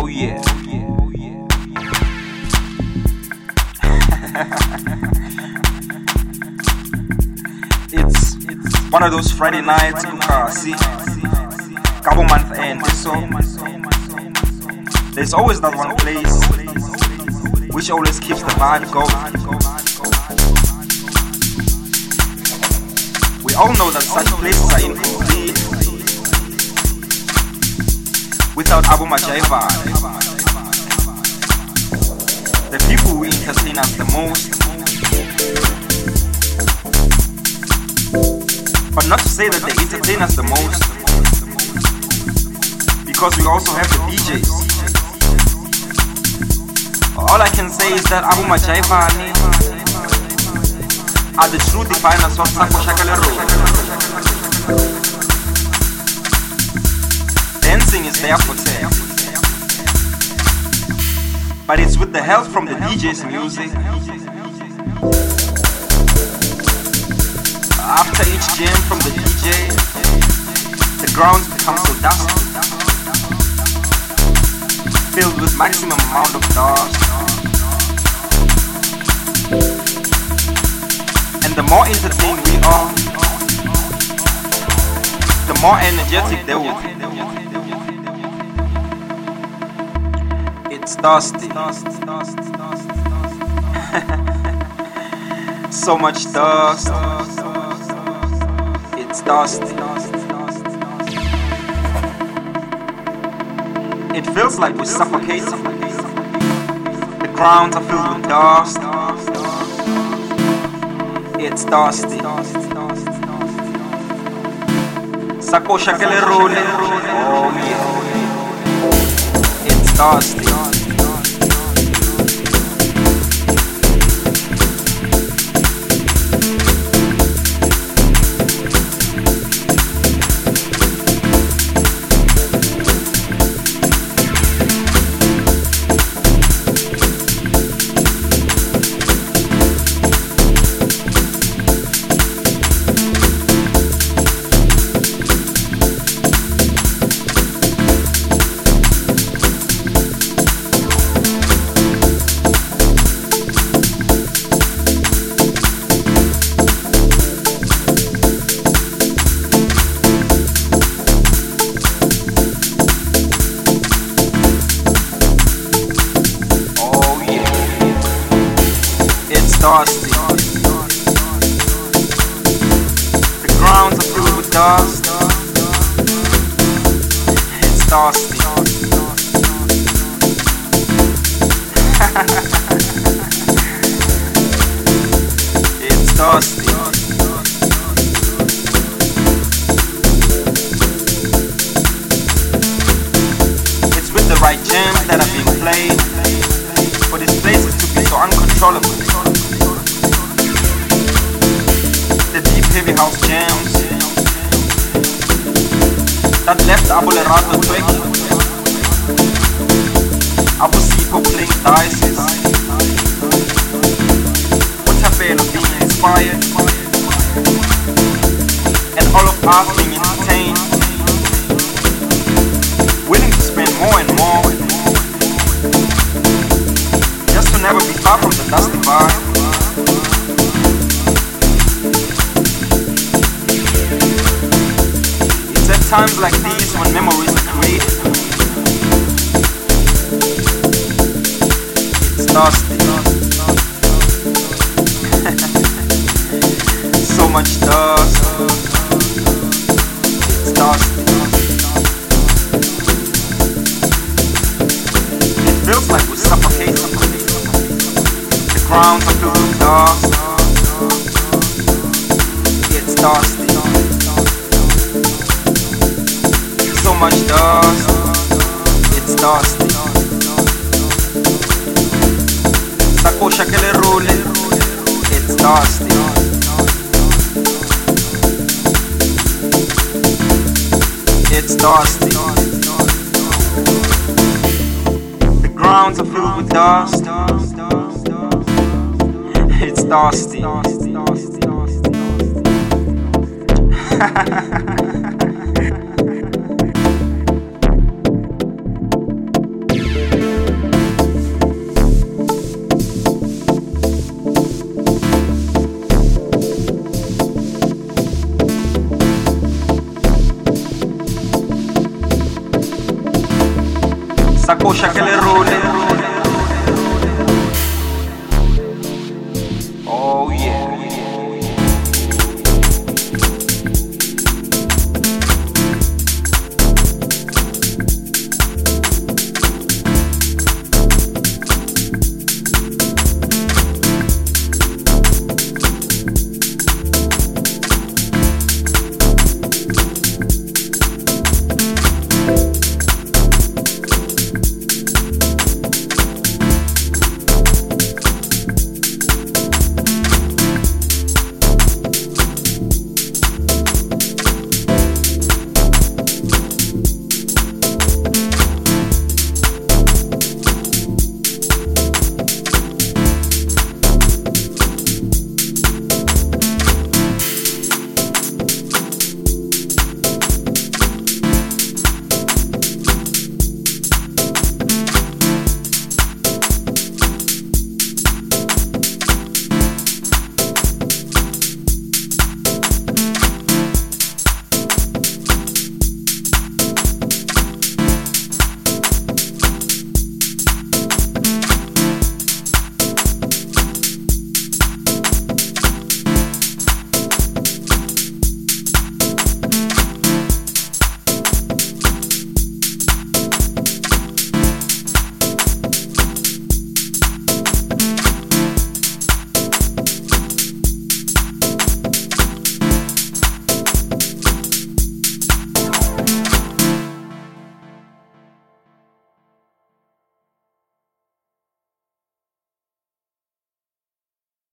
Oh yeah. It's one of those Friday nights, see, couple month end, so there's always that one place which always keeps the vibe going. We all know that such places are incomplete without Abu Majaiva. The people who entertain us the most. But not to say that they entertain us the most, because we also have the DJs. All I can say is that Abu Majaiva are the true definers of Sako Shakale Road. Dancing is their forte, but it's with the help from the DJ's music. After each jam from the DJ, the grounds become so dusty, filled with maximum amount of dust. And the more entertained we are, the more energetic they will be. It's dusty. So much dust. It's dusty. It feels like we're suffocating. The grounds are filled with dust. It's dusty. Sako Shakale Road. Oh yeah. It's dusty. Dusty. The grounds are filled with dust. It's dusty. It's dusty. It's with the right jams that are being played for these places to be so uncontrollable. Heavy house jams that left Abu Lerato twerking, Abu Siko playing dice, Utafelo being inspired, and all of us being entertained, willing to spend more and more, just to never be far from the dusty vibe. Times like these when memories are created. It's dusty. So much dust. It's dusty. It feels like we're suffocating. The grounds are filled with dust. It's dusty. So much dust, it's dusty. Sako Shakale Road, it's dusty. It's dusty. The grounds are filled with dust. It's dusty. Shakele Role.